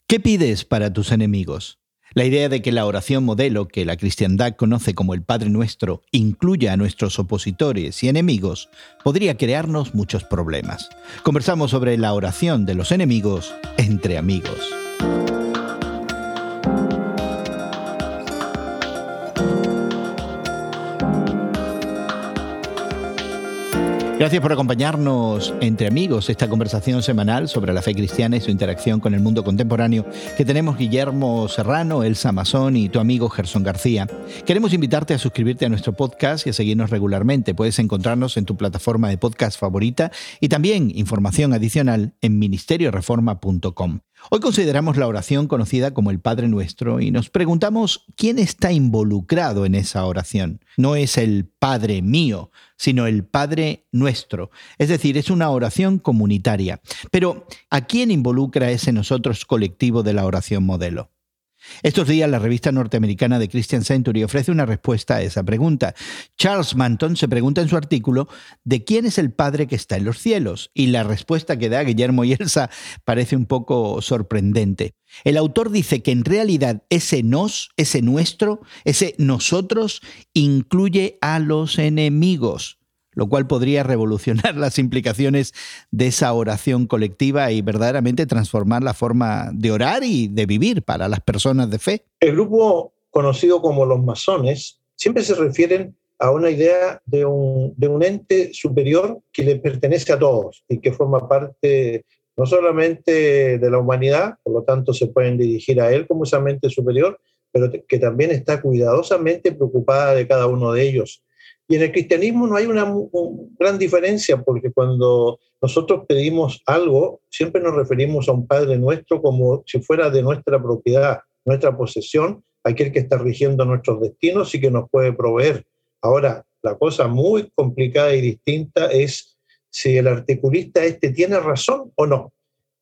¿Qué pides para tus enemigos? La idea de que la oración modelo, que la cristiandad conoce como el Padre Nuestro, incluya a nuestros opositores y enemigos, podría crearnos muchos problemas. Conversamos sobre la oración de los enemigos entre amigos. Gracias por acompañarnos entre amigos, esta conversación semanal sobre la fe cristiana y su interacción con el mundo contemporáneo que tenemos Guillermo Serrano, Elsa Mazón y tu amigo Gerson García. Queremos invitarte a suscribirte a nuestro podcast y a seguirnos regularmente. Puedes encontrarnos en tu plataforma de podcast favorita y también información adicional en ministerioreforma.com. Hoy consideramos la oración conocida como el Padre Nuestro y nos preguntamos quién está involucrado en esa oración. No es el Padre mío, sino el Padre Nuestro. Es decir, es una oración comunitaria. Pero, ¿a quién involucra ese nosotros colectivo de la oración modelo? Estos días la revista norteamericana The Christian Century ofrece una respuesta a esa pregunta. Charles Manton se pregunta en su artículo ¿de quién es el Padre que está en los cielos? Y la respuesta que da Guillermo y Elsa parece un poco sorprendente. El autor dice que en realidad ese nos, ese nuestro, ese nosotros incluye a los enemigos, lo cual podría revolucionar las implicaciones de esa oración colectiva y verdaderamente transformar la forma de orar y de vivir para las personas de fe. El grupo conocido como los masones siempre se refieren a una idea de un ente superior que le pertenece a todos y que forma parte no solamente de la humanidad, por lo tanto se pueden dirigir a él como esa mente superior, pero que también está cuidadosamente preocupada de cada uno de ellos. Y en el cristianismo no hay una gran diferencia, porque cuando nosotros pedimos algo, siempre nos referimos a un Padre Nuestro como si fuera de nuestra propiedad, nuestra posesión, aquel que está rigiendo nuestros destinos y que nos puede proveer. Ahora, la cosa muy complicada y distinta es si el articulista tiene razón o no.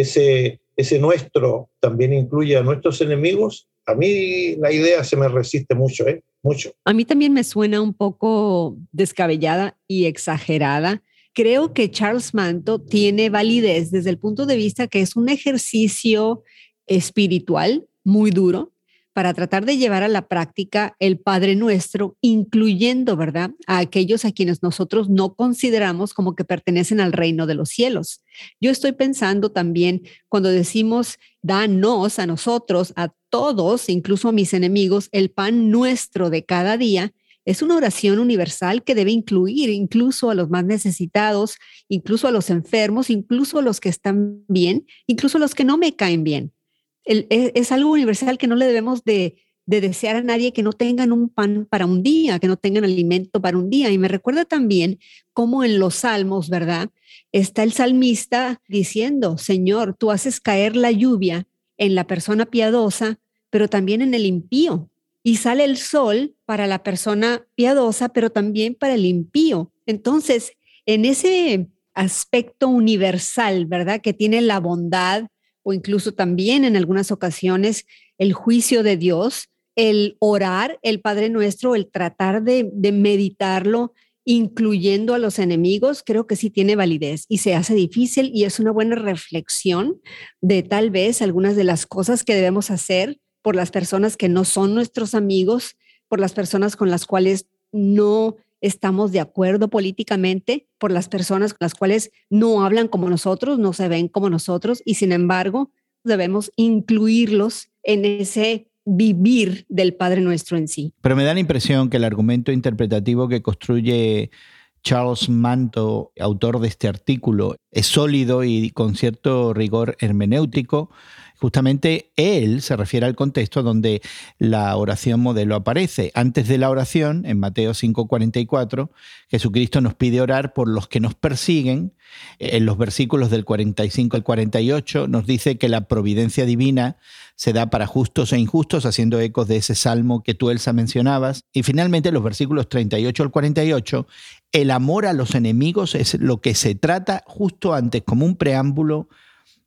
Ese nuestro también incluye a nuestros enemigos. A mí la idea se me resiste mucho, mucho. A mí también me suena un poco descabellada y exagerada. Creo que Charles Manton tiene validez desde el punto de vista que es un ejercicio espiritual muy duro para tratar de llevar a la práctica el Padre Nuestro, incluyendo, ¿verdad?, a aquellos a quienes nosotros no consideramos como que pertenecen al reino de los cielos. Yo estoy pensando también cuando decimos, danos a nosotros, a todos, incluso a mis enemigos, el pan nuestro de cada día, es una oración universal que debe incluir incluso a los más necesitados, incluso a los enfermos, incluso a los que están bien, incluso a los que no me caen bien. Es algo universal que no le debemos de desear a nadie que no tengan un pan para un día, que no tengan alimento para un día. Y me recuerda también cómo en los salmos, ¿verdad?, está el salmista diciendo, Señor, tú haces caer la lluvia en la persona piadosa, pero también en el impío. Y sale el sol para la persona piadosa, pero también para el impío. Entonces, en ese aspecto universal, ¿verdad?, que tiene la bondad, o incluso también en algunas ocasiones el juicio de Dios, el orar, el Padre Nuestro, el tratar de meditarlo, incluyendo a los enemigos, creo que sí tiene validez y se hace difícil y es una buena reflexión de tal vez algunas de las cosas que debemos hacer por las personas que no son nuestros amigos, por las personas con las cuales no estamos de acuerdo políticamente, por las personas con las cuales no hablan como nosotros, no se ven como nosotros y sin embargo debemos incluirlos en ese vivir del Padre Nuestro en sí. Pero me da la impresión que el argumento interpretativo que construye Charles Manton, autor de este artículo, es sólido y con cierto rigor hermenéutico. Justamente él se refiere al contexto donde la oración modelo aparece. Antes de la oración, en Mateo 5:44, Jesucristo nos pide orar por los que nos persiguen. En los versículos del 45 al 48 nos dice que la providencia divina se da para justos e injustos, haciendo ecos de ese salmo que tú, Elsa, mencionabas. Y finalmente, en los versículos 38 al 48, el amor a los enemigos es lo que se trata justo antes, como un preámbulo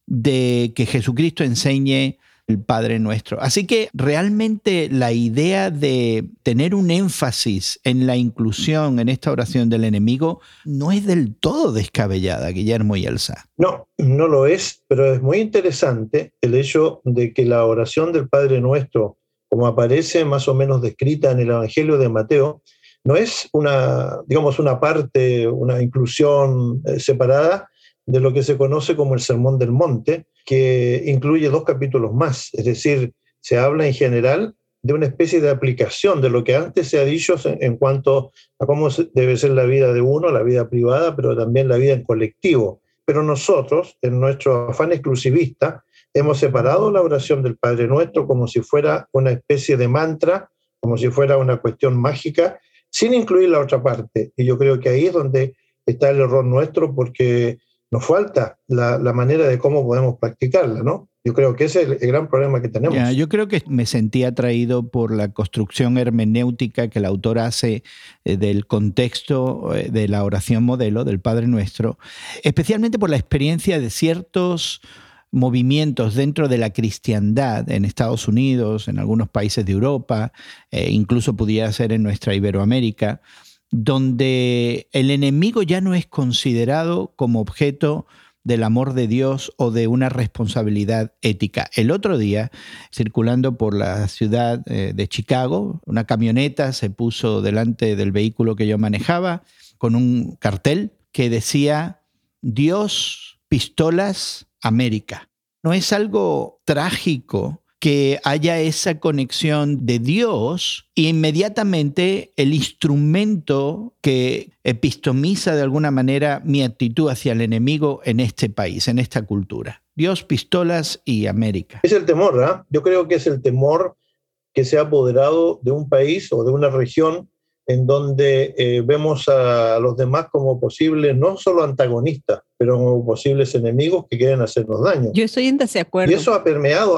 de que Jesucristo enseñe el Padre Nuestro. Así que realmente la idea de tener un énfasis en la inclusión en esta oración del enemigo no es del todo descabellada, Guillermo y Elsa. No, no lo es, pero es muy interesante el hecho de que la oración del Padre Nuestro, como aparece más o menos descrita en el Evangelio de Mateo, no es una parte, una inclusión separada de lo que se conoce como el Sermón del Monte, que incluye 2 capítulos más. Es decir, se habla en general de una especie de aplicación de lo que antes se ha dicho en cuanto a cómo debe ser la vida de uno, la vida privada, pero también la vida en colectivo. Pero nosotros, en nuestro afán exclusivista, hemos separado la oración del Padre Nuestro como si fuera una especie de mantra, como si fuera una cuestión mágica, sin incluir la otra parte. Y yo creo que ahí es donde está el error nuestro, porque nos falta la manera de cómo podemos practicarla, ¿no? Yo creo que ese es el gran problema que tenemos. Yo creo que me sentí atraído por la construcción hermenéutica que el autor hace del contexto de la oración modelo del Padre Nuestro, especialmente por la experiencia de ciertos movimientos dentro de la cristiandad en Estados Unidos, en algunos países de Europa, incluso pudiera ser en nuestra Iberoamérica, donde el enemigo ya no es considerado como objeto del amor de Dios o de una responsabilidad ética. El otro día, circulando por la ciudad de Chicago, una camioneta se puso delante del vehículo que yo manejaba con un cartel que decía Dios, pistolas, América. ¿No es algo trágico que haya esa conexión de Dios e inmediatamente el instrumento que epistomiza de alguna manera mi actitud hacia el enemigo en este país, en esta cultura? Dios, pistolas y América. Es el temor, ¿eh? Yo creo que es el temor que se ha apoderado de un país o de una región en donde vemos a los demás como posibles, no solo antagonistas, pero como posibles enemigos que quieren hacernos daño. Yo estoy en desacuerdo. Y eso ha permeado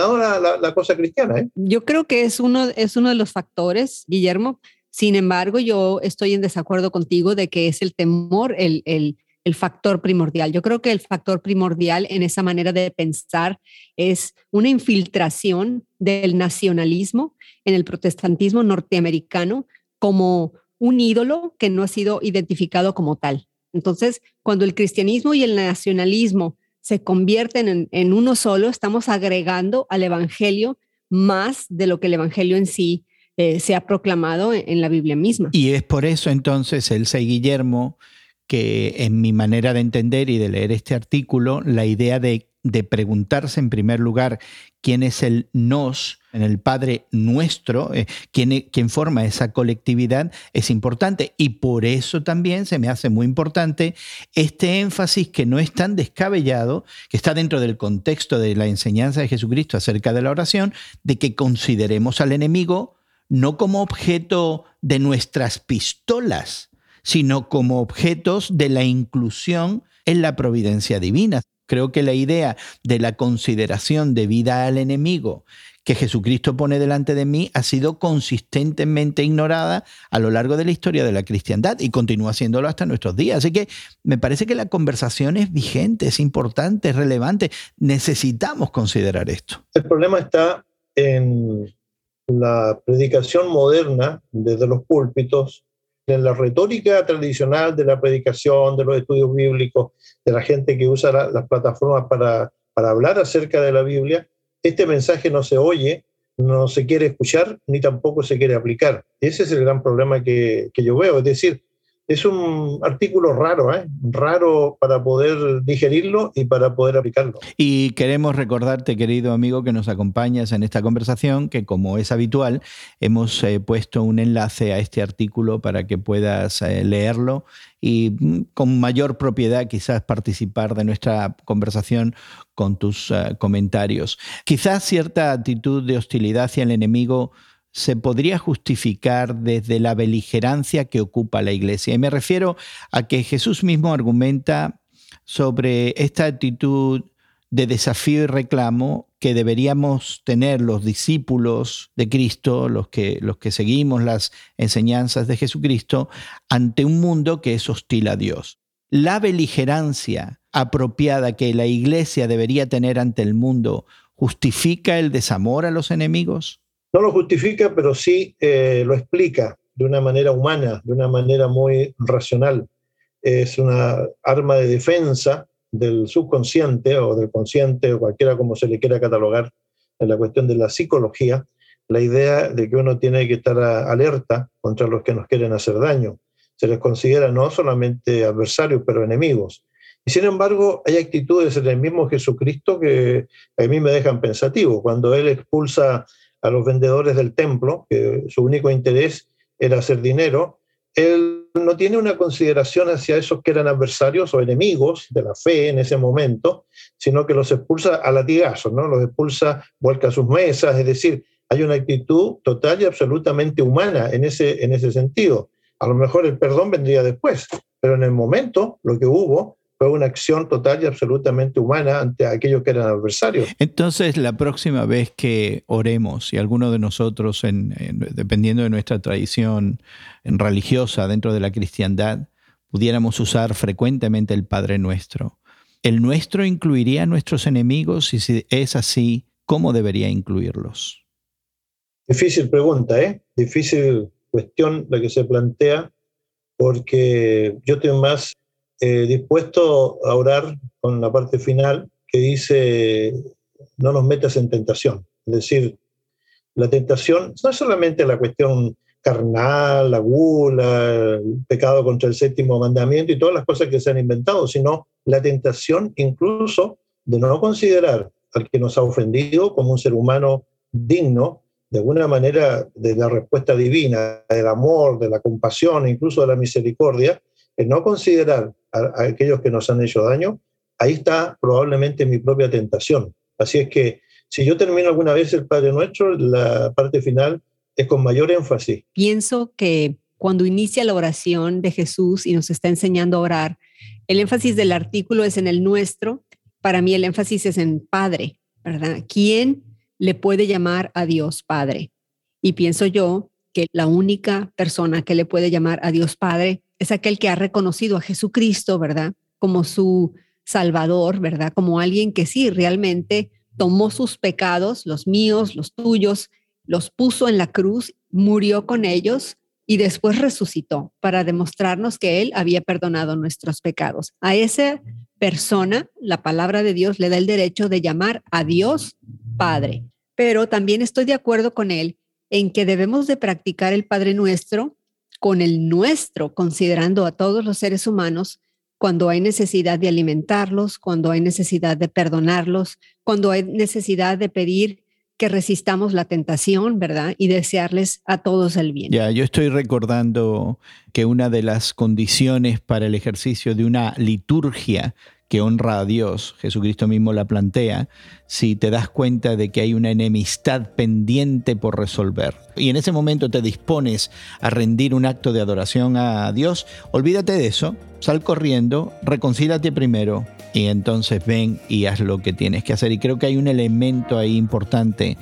la cosa cristiana, ¿eh? Yo creo que es uno de los factores, Guillermo. Sin embargo, yo estoy en desacuerdo contigo de que es el temor el factor primordial. Yo creo que el factor primordial en esa manera de pensar es una infiltración del nacionalismo en el protestantismo norteamericano como un ídolo que no ha sido identificado como tal. Entonces, cuando el cristianismo y el nacionalismo se convierten en uno solo, estamos agregando al evangelio más de lo que el evangelio en sí se ha proclamado en la Biblia misma. Y es por eso entonces, Elsa y Guillermo, que en mi manera de entender y de leer este artículo, la idea de preguntarse en primer lugar quién es el nos en el Padre Nuestro, quién forma esa colectividad, es importante. Y por eso también se me hace muy importante este énfasis que no es tan descabellado, que está dentro del contexto de la enseñanza de Jesucristo acerca de la oración, de que consideremos al enemigo no como objeto de nuestras pistolas, sino como objetos de la inclusión en la providencia divina. Creo que la idea de la consideración debida al enemigo que Jesucristo pone delante de mí ha sido consistentemente ignorada a lo largo de la historia de la cristiandad y continúa siéndolo hasta nuestros días. Así que me parece que la conversación es vigente, es importante, es relevante. Necesitamos considerar esto. El problema está en la predicación moderna desde los púlpitos, en la retórica tradicional de la predicación, de los estudios bíblicos, de la gente que usa las plataformas para hablar acerca de la Biblia. Este mensaje no se oye, no se quiere escuchar, ni tampoco se quiere aplicar. Ese es el gran problema que yo veo. Es decir, es un artículo raro, raro para poder digerirlo y para poder aplicarlo. Y queremos recordarte, querido amigo, que nos acompañas en esta conversación, que como es habitual, hemos puesto un enlace a este artículo para que puedas leerlo y con mayor propiedad quizás participar de nuestra conversación con tus comentarios. Quizás cierta actitud de hostilidad hacia el enemigo se podría justificar desde la beligerancia que ocupa la Iglesia. Y me refiero a que Jesús mismo argumenta sobre esta actitud de desafío y reclamo que deberíamos tener los discípulos de Cristo, los que seguimos las enseñanzas de Jesucristo, ante un mundo que es hostil a Dios. la beligerancia apropiada que la iglesia debería tener ante el mundo justifica el desamor a los enemigos? No lo justifica, pero sí lo explica de una manera humana, de una manera muy racional. Es una arma de defensa del subconsciente o del consciente, o cualquiera como se le quiera catalogar en la cuestión de la psicología, la idea de que uno tiene que estar alerta contra los que nos quieren hacer daño. Se les considera no solamente adversarios, pero enemigos. Y sin embargo, hay actitudes en el mismo Jesucristo que a mí me dejan pensativo. Cuando Él expulsa a los vendedores del templo, que su único interés era hacer dinero, Él no tiene una consideración hacia esos que eran adversarios o enemigos de la fe en ese momento, sino que los expulsa a latigazos, ¿no? Los expulsa, vuelca sus mesas, es decir, hay una actitud total y absolutamente humana en ese sentido. A lo mejor el perdón vendría después, pero en el momento lo que hubo fue una acción total y absolutamente humana ante aquellos que eran adversarios. Entonces, la próxima vez que oremos, si alguno de nosotros, dependiendo de nuestra tradición religiosa dentro de la cristiandad, pudiéramos usar frecuentemente el Padre Nuestro, ¿el nuestro incluiría a nuestros enemigos? Y si es así, ¿cómo debería incluirlos? Difícil pregunta, difícil cuestión la que se plantea, porque yo estoy más dispuesto a orar con la parte final que dice: no nos metas en tentación. Es decir, la tentación no es solamente la cuestión carnal, la gula, el pecado contra el séptimo mandamiento y todas las cosas que se han inventado, sino la tentación incluso de no considerar al que nos ha ofendido como un ser humano digno, de alguna manera, de la respuesta divina, del amor, de la compasión, incluso de la misericordia, el no considerar a aquellos que nos han hecho daño. Ahí está probablemente mi propia tentación. Así es que si yo termino alguna vez el Padre Nuestro, la parte final es con mayor énfasis. Pienso que cuando inicia la oración de Jesús y nos está enseñando a orar, el énfasis del artículo es en el nuestro. Para mí el énfasis es en Padre, ¿verdad? ¿Quién le puede llamar a Dios Padre? Y pienso yo que la única persona que le puede llamar a Dios Padre es aquel que ha reconocido a Jesucristo, ¿verdad? Como su Salvador, ¿verdad? Como alguien que sí, realmente tomó sus pecados, los míos, los tuyos, los puso en la cruz, murió con ellos y después resucitó para demostrarnos que Él había perdonado nuestros pecados. A esa persona, la palabra de Dios le da el derecho de llamar a Dios Padre. Pero también estoy de acuerdo con él en que debemos de practicar el Padre Nuestro con el nuestro, considerando a todos los seres humanos cuando hay necesidad de alimentarlos, cuando hay necesidad de perdonarlos, cuando hay necesidad de pedir que resistamos la tentación, ¿verdad? Y desearles a todos el bien. Ya, yo estoy recordando que una de las condiciones para el ejercicio de una liturgia que honra a Dios, Jesucristo mismo la plantea, si te das cuenta de que hay una enemistad pendiente por resolver. Y en ese momento te dispones a rendir un acto de adoración a Dios, olvídate de eso, sal corriendo, reconcíliate primero y entonces ven y haz lo que tienes que hacer. Y creo que hay un elemento ahí importante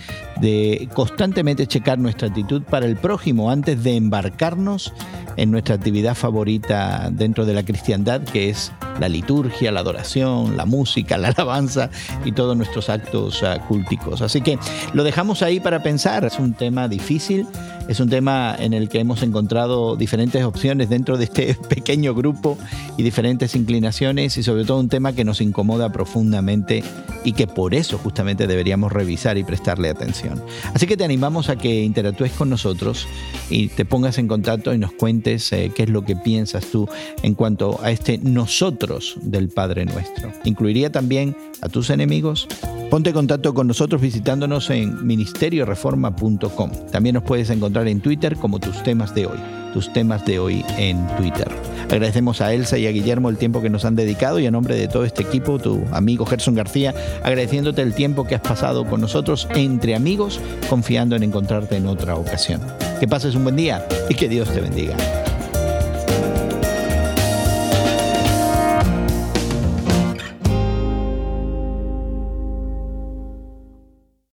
de constantemente checar nuestra actitud para el prójimo antes de embarcarnos en nuestra actividad favorita dentro de la cristiandad, que es la liturgia, la adoración, la música, la alabanza y todos nuestros actos culticos. Así que lo dejamos ahí para pensar. Es un tema difícil, es un tema en el que hemos encontrado diferentes opciones dentro de este pequeño grupo y diferentes inclinaciones, y sobre todo un tema que nos incomoda profundamente y que por eso justamente deberíamos revisar y prestarle atención. Así que te animamos a que interactúes con nosotros y te pongas en contacto y nos cuentes qué es lo que piensas tú en cuanto a este nosotros del Padre Nuestro. ¿Incluiría también a tus enemigos? Ponte en contacto con nosotros visitándonos en ministerioreforma.com. También nos puedes encontrar en Twitter como Tus Temas de Hoy en Twitter. Agradecemos a Elsa y a Guillermo el tiempo que nos han dedicado, y a nombre de todo este equipo, tu amigo Gerson García, agradeciéndote el tiempo que has pasado con nosotros entre amigos, confiando en encontrarte en otra ocasión. Que pases un buen día y que Dios te bendiga.